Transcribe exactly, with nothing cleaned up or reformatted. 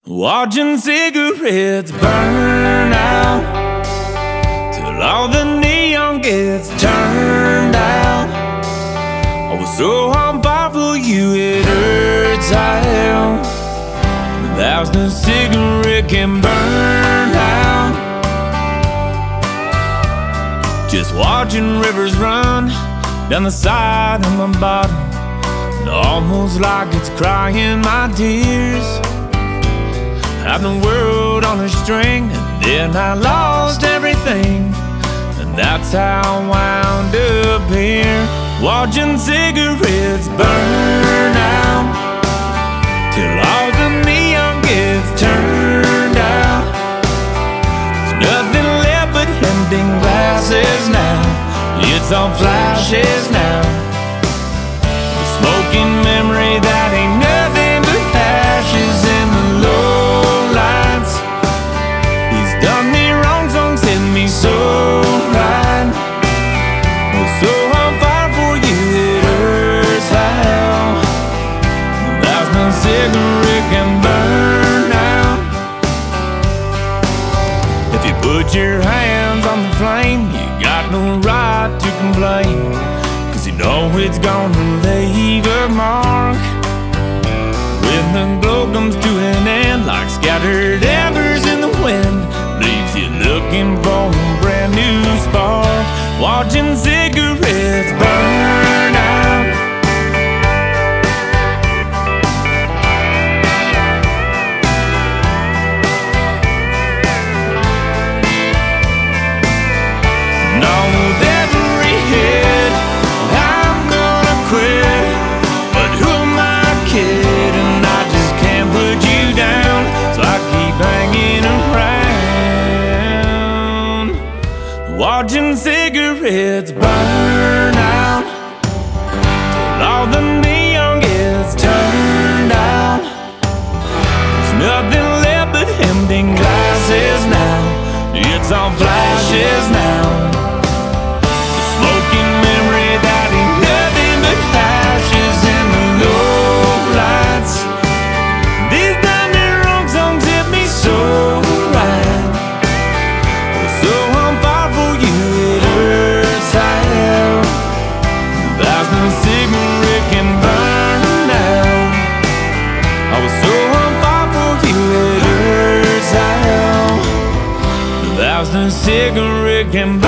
Watching cigarettes burn out till all the neon gets turned out. I was so on fire for you, it hurts how a thousand cigarette can burn out. Just watching rivers run down the side of my bottom, and almost like it's crying my tears. Had the world on a string, and then I lost everything, and that's how I wound up here, watching cigarettes burn out till all the neon gets turned out. There's nothing left but empty glasses now. It's all flashes now. The smoking memory that ain't nothing but ashes in the low. So right, well, so on fire for you, it hurts how a thousand cigarette can burn out. If you put your hands on the flame, you got no right to complain, 'cause you know it's gonna leave a mark. When the glow comes to an end, like scattered embers in the wind, leaves you looking for a brand new spark, watching cigarettes burn out. Now with every hit, I'm gonna quit, but who am I kidding? I just can't put you down, so I keep hanging around, watching cigarettes burn out till all the neon gets turned out. There's nothing left but empty glasses now. It's all flashes now. The smoking memory that ain't nothing but ashes in the low lights. These done wrong songs hit me so right. So on fire for you, it hurts how a thousand cigarette can burn out. I was so on fire for you, it hurts how a thousand cigarette can